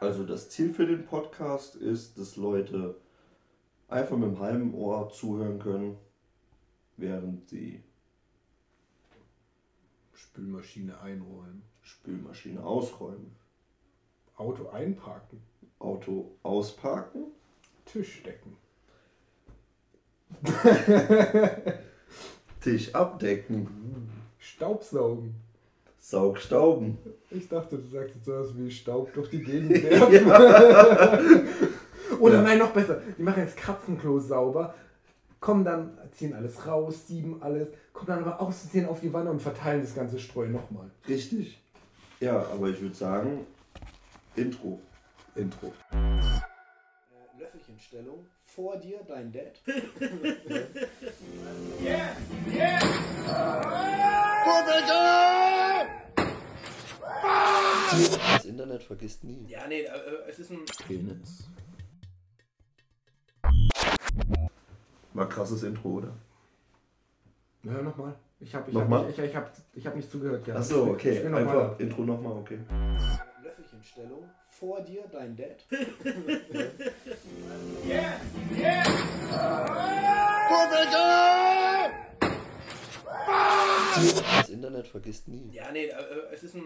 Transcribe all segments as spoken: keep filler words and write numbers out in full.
Also das Ziel für den Podcast ist, dass Leute einfach mit dem halben Ohr zuhören können, während sie Spülmaschine einräumen. Spülmaschine ausräumen. Auto einparken. Auto ausparken. Tisch decken. Tisch abdecken. Staubsaugen. Saugstauben. Ich dachte, du sagst jetzt sowas wie Staub durch die Gegend werfen. Oder Ja. nein, noch besser. Die machen jetzt Katzenklo sauber, kommen dann, ziehen alles raus, sieben alles, kommen dann aber auszusehen auf die Wanne und verteilen das ganze Streu nochmal. Richtig. Ja, aber ich würde sagen, Intro. Intro. Äh, Löffelchenstellung. Vor dir dein Dad. Yeah! Yeah! Das Internet vergisst nie. Ja, nee, äh, es ist ein... Penis. War krasses Intro, oder? Na, hör nochmal. Ich hab, ich Nochmal? hab, ich, ich, hab, ich hab nicht zugehört. Ja. Achso, okay. Ich will noch Einfach mal. Intro nochmal, okay. Äh, Löffelchenstellung. Vor dir dein Dad. Yeah! Yeah! Das Internet vergisst nie. Ja, nee, äh, es ist ein...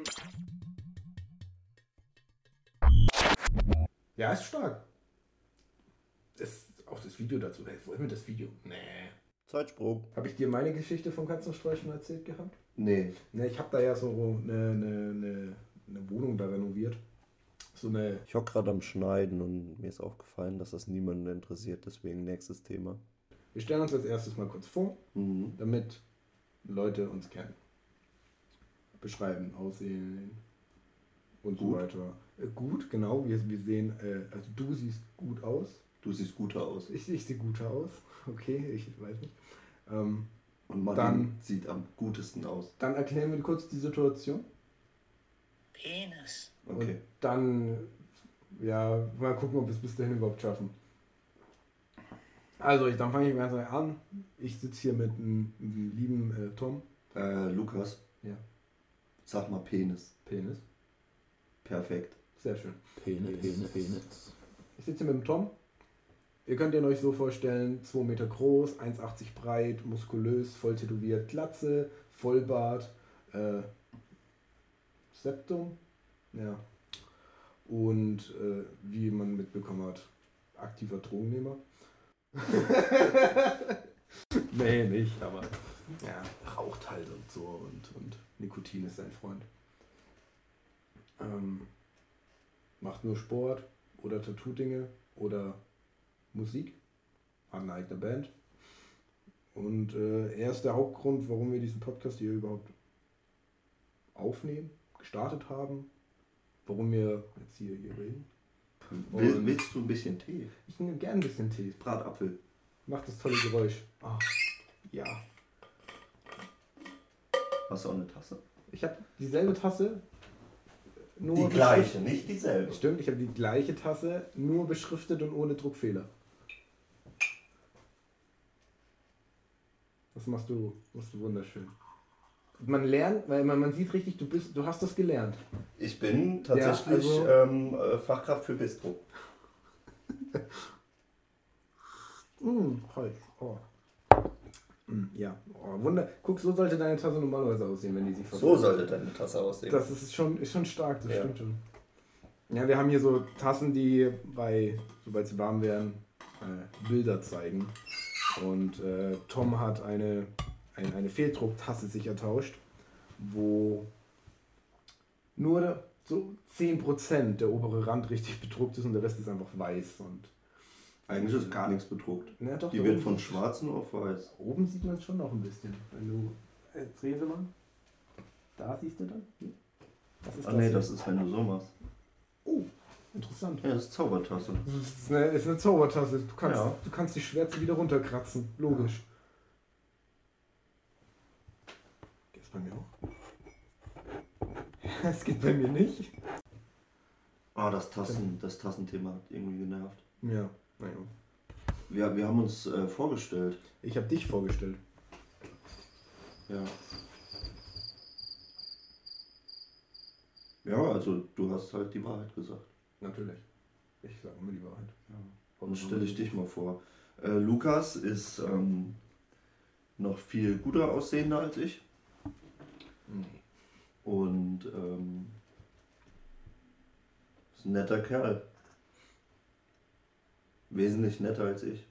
Ja, ist stark. Ist auch das Video dazu. Hey, wollen wir das Video? Nee. Zeitsprung. Habe ich dir meine Geschichte vom Katzenstreu schon erzählt gehabt? Nee. Ne, ich habe da ja so eine, eine, eine, eine Wohnung da renoviert. So eine. Ich hocke gerade am Schneiden und mir ist aufgefallen, dass das niemanden interessiert, deswegen nächstes Thema. Wir stellen uns als erstes mal kurz vor, Mhm. damit Leute uns kennen. Beschreiben, Aussehen und Gut. so weiter. Äh, gut, genau. Wir, wir sehen, äh, also du siehst gut aus. Du siehst guter aus. Ich, ich sehe guter aus. Okay, ich weiß nicht. Ähm, Und Martin Dann- sieht am gutesten aus. dann erklären wir kurz die Situation. Penis. Okay. Und dann, ja, mal gucken, ob wir es bis dahin überhaupt schaffen. Also, ich, dann fange ich ganz an. Ich sitze hier mit einem, einem lieben äh, Tom. Äh, Lukas. Ja. Sag mal Penis. Penis. Perfekt. Sehr schön. Penis, Penis, Penis. Ich sitze hier mit dem Tom. Ihr könnt ihn euch so vorstellen, zwei Meter groß, eins Komma achtzig breit, muskulös, voll tätowiert, Glatze, Vollbart, äh, Septum, ja. Und äh, wie man mitbekommen hat, aktiver Drogennehmer. Nee, nicht, aber ja, raucht halt und so und, und Nikotin ist sein Freund. Ähm, macht nur Sport oder Tattoo-Dinge oder Musik, hat eine eigene Band. Und äh, er ist der Hauptgrund, warum wir diesen Podcast hier überhaupt aufnehmen, gestartet haben, warum wir jetzt hier, hier reden. Will, Und- willst du ein bisschen Tee? Ich nehme gern ein bisschen Tee. Bratapfel. Macht das tolle Geräusch. Ah, ja. Hast du auch eine Tasse? Ich habe dieselbe Tasse, nur Die gleiche, nicht dieselbe. Stimmt, ich habe die gleiche Tasse, nur beschriftet und ohne Druckfehler. Das machst du, machst du wunderschön. Man lernt, weil man, man sieht richtig, du bist, du hast das gelernt. Ich bin tatsächlich Ja, also- ähm, äh, Fachkraft für Bistro. Mm, Holz. Oh. Mm, ja, oh, Wunder. Guck, so sollte deine Tasse normalerweise aussehen, wenn die sich So verfällt. sollte deine Tasse aussehen. Das ist schon, ist schon stark, das Ja. stimmt schon. Ja, wir haben hier so Tassen, die bei, sobald sie warm werden, äh, Bilder zeigen. Und äh, Tom hat eine, ein, eine Fehldrucktasse sich ertauscht, wo nur so zehn Prozent der obere Rand richtig bedruckt ist und der Rest ist einfach weiß. Und Eigentlich ist gar nichts bedruckt. na, doch, Die da wird oben- von schwarz nur auf weiß. Oben sieht man es schon noch ein bisschen. Wenn du. Jetzt drehen Sie mal. Da siehst du dann. Hier. Was ist Ah nee, hier? das ist, wenn du so machst. Oh, interessant. Ja, das ist Zaubertasse. Das ist eine, ist eine Zaubertasse. Du kannst, Ja. du kannst die Schwärze wieder runterkratzen. Logisch. Geht es bei mir auch? Es geht bei mir nicht. Ah, das Tassen, das Tassenthema hat irgendwie genervt. Ja, naja. Wir, wir haben uns äh, vorgestellt. Ich habe dich vorgestellt. Ja. Ja, also du hast halt die Wahrheit gesagt. Natürlich. Ich sage immer die Wahrheit. Dann stelle ich dich mal vor. Äh, Lukas ist ähm, noch viel guter aussehender als ich. Nee. Und ähm, ist ein netter Kerl. Wesentlich netter als ich.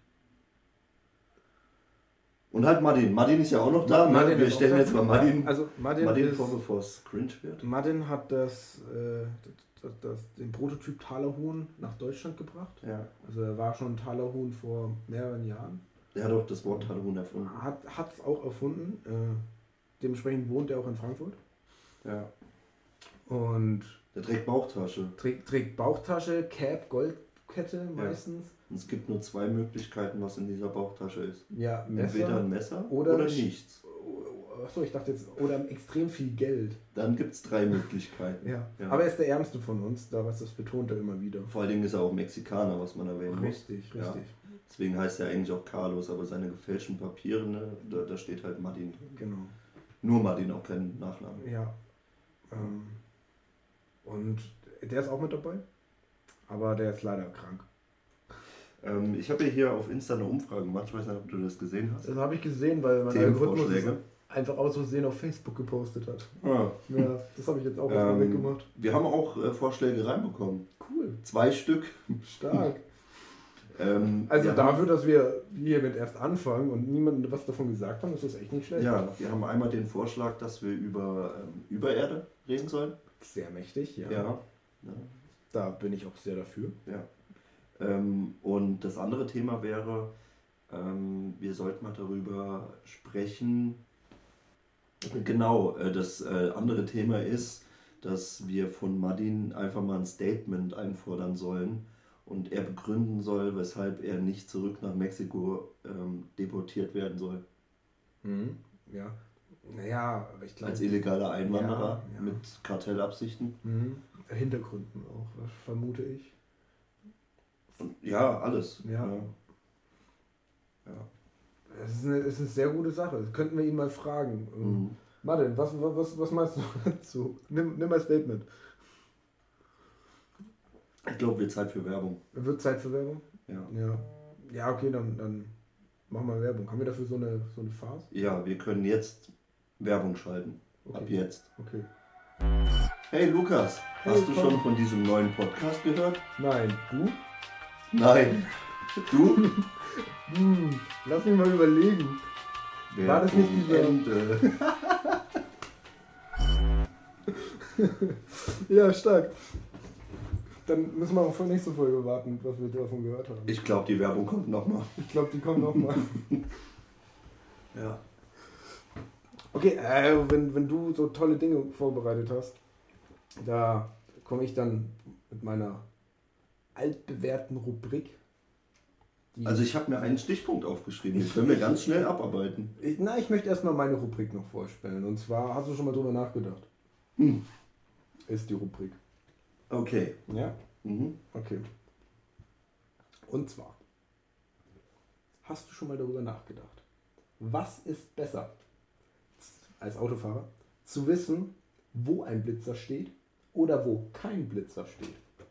Und halt Martin. Martin ist ja auch noch da. Martin Ne? Wir ist auch stellen da. jetzt mal Martin, Also Martin, Martin ist, vor, bevor es cringe wird. Martin hat das, äh, das, das, den Prototyp Talerhuhn nach Deutschland gebracht. Ja. Also er war schon Talerhuhn vor mehreren Jahren. Der hat auch das Wort Talerhuhn erfunden. Hat es auch erfunden. Äh, dementsprechend wohnt er auch in Frankfurt. Ja. Und Der trägt Bauchtasche. trägt, trägt Bauchtasche, Cap, Goldkette meistens. Und es gibt nur zwei Möglichkeiten, was in dieser Bauchtasche ist. Ja, Entweder Messer. ein Messer oder oder, Sch- nichts. Achso, ich dachte jetzt, oder extrem viel Geld. Dann gibt es drei Möglichkeiten. Ja. Ja. Aber er ist der Ärmste von uns, da was das betont er immer wieder. Vor allen Dingen ist er auch Mexikaner, was man erwähnen muss. Richtig, richtig. Ja. Deswegen heißt er eigentlich auch Carlos, aber seine gefälschten Papiere, ne, da, da steht halt Martin drin. Genau. Nur Martin, auch kein Nachname. Ja. Ähm, und der ist auch mit dabei, aber der ist leider krank. Ähm, ich habe ja hier auf Insta eine Umfrage gemacht, ich weiß nicht, ob du das gesehen hast. Das habe ich gesehen, weil mein Algorithmus es Themenvorschläge. einfach aus Versehen auf Facebook gepostet hat. Ah, Ja, das habe ich jetzt auch erstmal ähm, weggemacht. wir haben auch äh, Vorschläge reinbekommen. Cool, Zwei Stück. stark. Ähm, Also wir dafür, haben, dass wir hiermit erst anfangen und niemand was davon gesagt haben, ist das echt nicht schlecht. ja, wir haben einmal den Vorschlag, dass wir über ähm, Übererde reden sollen. Sehr mächtig, ja. Ja. ja. Da bin ich auch sehr dafür. Ja. Ähm, und das andere Thema wäre, ähm, wir sollten mal darüber sprechen. Genau, äh, das äh, andere Thema ist, dass wir von Martin einfach mal ein Statement einfordern sollen und er begründen soll, weshalb er nicht zurück nach Mexiko ähm, deportiert werden soll. Mhm. Ja. Naja, aber ich glaube. Als illegaler Einwanderer Ja, ja. mit Kartellabsichten. Mhm. Hintergründen auch, was vermute ich. Und, ja, alles. Ja. ja. Es ist eine, es ist eine sehr gute Sache. Das könnten wir ihn mal fragen. Mhm. Martin, was, was, was meinst du dazu? Nimm, nimm mal Statement. Ich glaube, wird Zeit für Werbung. Wird Zeit für Werbung? Ja. Ja. Ja, okay, dann, dann machen wir Werbung. Haben wir dafür so eine, so eine Phase? Ja, wir können jetzt Werbung schalten. Ab Okay. jetzt. Okay. Hey Lukas, Hey, hast du Tom. schon von diesem neuen Podcast gehört? Nein, du? Nein. Du? Hm, lass mich mal überlegen. War das nicht dieser- Ende. Ja, stark. Dann müssen wir auf die nächste Folge warten, was wir davon gehört haben. Ich glaube, die Werbung kommt nochmal. Ich glaube, die kommen nochmal. Ja. Okay, äh, wenn, wenn du so tolle Dinge vorbereitet hast, da komme ich dann mit meiner altbewährten Rubrik. Die Also ich habe mir einen Stichpunkt aufgeschrieben, den können wir ganz schnell abarbeiten. ich, na, ich möchte erstmal meine Rubrik noch vorstellen. Und zwar, hast du schon mal drüber nachgedacht? Hm. Ist die Rubrik. Okay. Ja? Mhm. Okay. Und zwar, hast du schon mal darüber nachgedacht? Was ist besser als Autofahrer? Zu wissen, wo ein Blitzer steht oder wo kein Blitzer steht?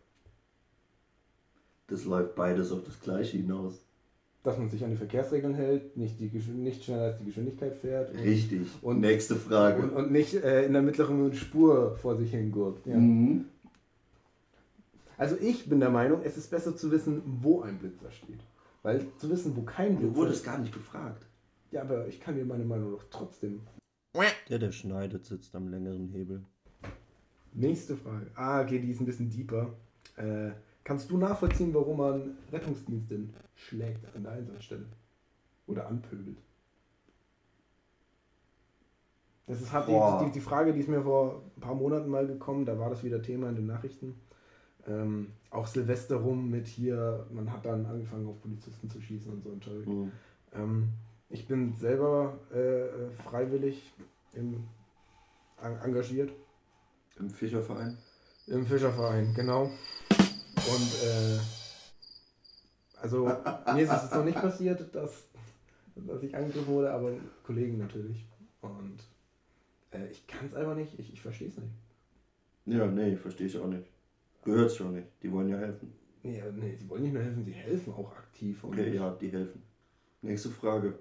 Das läuft beides auf das Gleiche hinaus. Dass man sich an die Verkehrsregeln hält, nicht, die, Geschw- nicht schneller als die Geschwindigkeit fährt und, Richtig. Und- Nächste Frage. und, und nicht äh, in der mittleren Spur vor sich hingurkt. Ja. Mhm. Also ich bin der Meinung, es ist besser zu wissen, wo ein Blitzer steht. Weil zu wissen, wo kein Du Blitzer wurdest gar nicht gefragt. Ja, aber ich kann dir meine Meinung doch trotzdem. Der, der schneidet, sitzt am längeren Hebel. Nächste Frage. Ah, okay, die ist ein bisschen deeper. Äh, kannst du nachvollziehen, warum man Rettungsdienste schlägt an der Einsatzstelle? Oder anpöbelt? Das ist hat die, Boah. die, die Frage, die ist mir vor ein paar Monaten mal gekommen, da war das wieder Thema in den Nachrichten. Ähm, auch Silvester rum mit hier, man hat dann angefangen auf Polizisten zu schießen und so ein Zeug. Mhm. Ähm, ich bin selber äh, freiwillig im, en- engagiert. Im Fischerverein. Im Fischerverein, genau. Und äh, also mir ist es jetzt noch nicht passiert, dass, dass ich angegriffen wurde, aber Kollegen natürlich. Und äh, ich kann es einfach nicht, ich, ich verstehe es nicht. Ja, nee, verstehe ich auch nicht. Gehört's schon nicht. Die wollen ja helfen. Ja, nee, sie wollen nicht nur helfen, sie helfen auch aktiv. Okay, und ja, die helfen. Nächste Frage.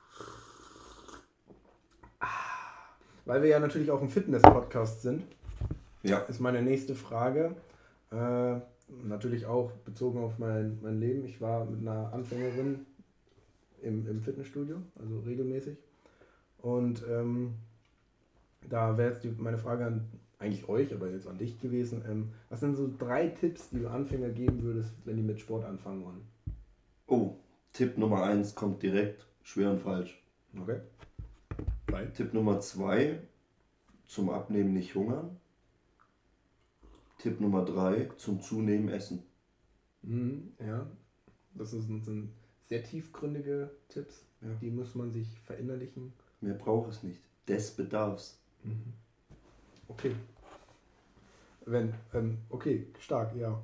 Weil wir ja natürlich auch ein Fitness-Podcast sind, ja. ist meine nächste Frage. Äh, natürlich auch bezogen auf mein, mein Leben. Ich war mit einer Anfängerin im, im Fitnessstudio, also regelmäßig. Und ähm, da wäre jetzt die, meine Frage an eigentlich euch, aber jetzt an dich gewesen. Ähm, was sind so drei Tipps, die du Anfänger geben würdest, wenn die mit Sport anfangen wollen? Oh, Tipp Nummer eins kommt direkt, schwer und falsch. Okay. Weil? Tipp Nummer zwei, zum Abnehmen nicht hungern. Tipp Nummer drei, zum Zunehmen essen. Mhm, ja, das sind, sind sehr tiefgründige Tipps, ja. Die muss man sich verinnerlichen. Mehr braucht es nicht, des Bedarfs. Mhm. Okay. Wenn, ähm, okay, stark, ja.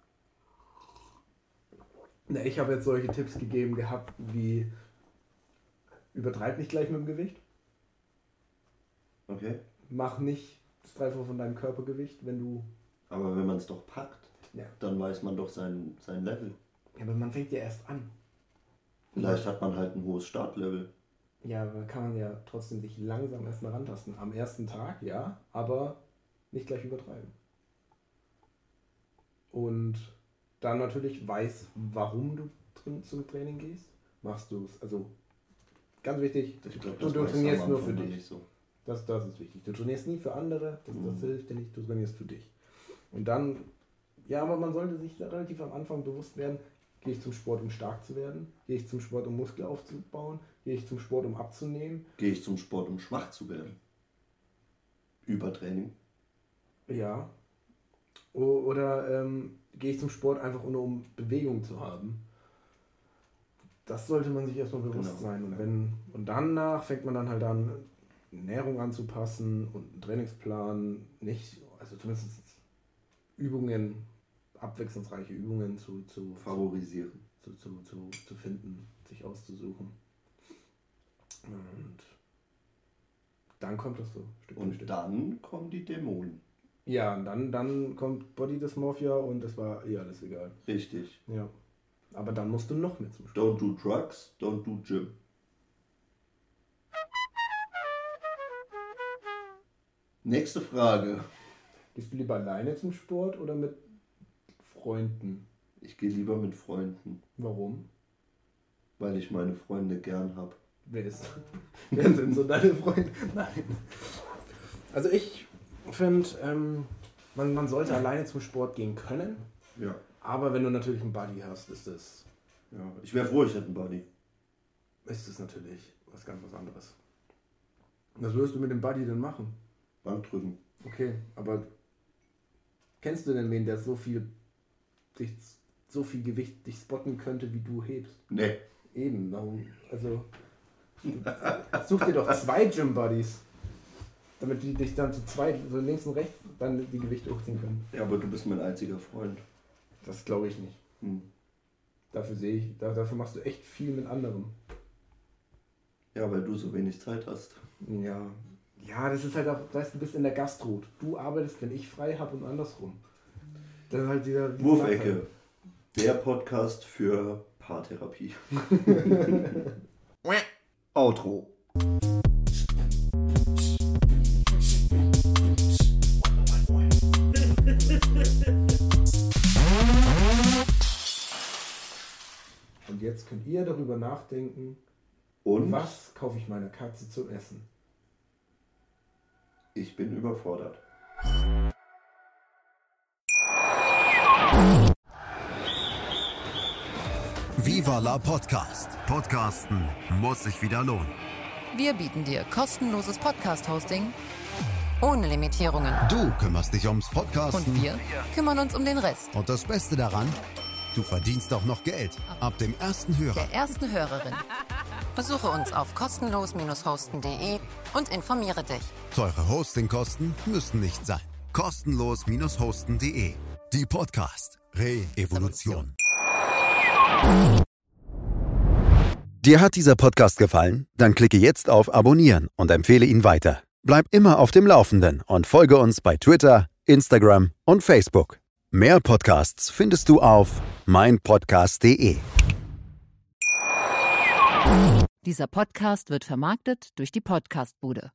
Na, ich habe jetzt solche Tipps gegeben gehabt wie übertreib nicht gleich mit dem Gewicht. Okay. Mach nicht das Dreifache von deinem Körpergewicht, wenn du... Aber wenn man es doch packt, ja. Dann weiß man doch sein, sein Level. Ja, aber man fängt ja erst an. Vielleicht hat man halt ein hohes Startlevel. Ja, aber kann man ja trotzdem sich langsam erstmal rantasten. Am ersten Tag, ja, aber nicht gleich übertreiben. Und dann natürlich weiß, warum du drin zum Training gehst. Machst du es, also ganz wichtig, Ich glaub, du, das du weiß trainierst am nur Anfang für noch dich. nicht so. Das, das ist wichtig. Du trainierst nie für andere, das, das Mhm. hilft dir nicht, du trainierst für dich. Und dann, ja, aber man sollte sich relativ am Anfang bewusst werden, gehe ich zum Sport, um stark zu werden? Gehe ich zum Sport, um Muskel aufzubauen? Gehe ich zum Sport, um abzunehmen? Gehe ich zum Sport, um schwach zu werden? Übertraining? Ja. O- Oder ähm, gehe ich zum Sport einfach nur, um Bewegung zu haben? Das sollte man sich erstmal bewusst Genau. sein. Und, wenn, und danach fängt man dann halt an, Ernährung anzupassen und einen Trainingsplan, nicht, also zumindest Übungen, abwechslungsreiche Übungen zu, zu, Favorisieren. zu, zu, zu, zu finden, sich auszusuchen. Und dann kommt das so Stück für Und Stück. dann kommen die Dämonen. Ja, und dann, dann kommt Body Dysmorphia und das war eh alles egal. Richtig. Ja. Aber dann musst du noch mehr zum Sport. Don't do drugs, don't do gym. Nächste Frage. Gehst du lieber alleine zum Sport oder mit Freunden? Ich gehe lieber mit Freunden, Warum? weil ich meine Freunde gern habe. Wer ist? Wer sind so deine Freunde? Nein. Also ich finde, ähm, man, man sollte alleine zum Sport gehen können. Ja. Aber wenn du natürlich einen Buddy hast, ist das, ja. Ich wäre froh, ich hätte einen Buddy. ist das natürlich was ganz was anderes. Was würdest du mit dem Buddy denn machen? Bankdrücken. Okay, aber kennst du denn wen, der so viel dich, so viel Gewicht dich spotten könnte, wie du hebst? Nee. Eben, darum, also such dir doch zwei Gym Buddies, damit die dich dann zu zweit, so links und rechts, dann die Gewichte hochziehen können. Ja, aber du bist mein einziger Freund. Das glaube ich nicht. Hm. Dafür sehe ich, da, dafür machst du echt viel mit anderem. Ja, weil du so wenig Zeit hast. Ja. Ja, das ist halt auch, weißt du, bist in der Gastro. Du arbeitest, wenn ich frei habe und andersrum. Das ist halt dieser... dieser Wurfecke. Der Podcast für Paartherapie. Outro. Und jetzt könnt ihr darüber nachdenken, Und was kaufe ich meiner Katze zum Essen? ich bin überfordert. Viva la Podcast. Podcasten muss sich wieder lohnen. Wir bieten dir kostenloses Podcast-Hosting ohne Limitierungen. Du kümmerst dich ums Podcasten. Und wir kümmern uns um den Rest. Und das Beste daran, du verdienst auch noch Geld. Ab dem ersten Hörer. Der ersten Hörerin. Besuche uns auf kostenlos hosten punkt de und informiere dich. Teure Hostingkosten müssen nicht sein. kostenlos hosten punkt de. Die Podcast Re-Evolution. Dir hat dieser Podcast gefallen? Dann klicke jetzt auf Abonnieren und empfehle ihn weiter. Bleib immer auf dem Laufenden und folge uns bei Twitter, Instagram und Facebook. Mehr Podcasts findest du auf meinpodcast punkt de. Dieser Podcast wird vermarktet durch die Podcastbude.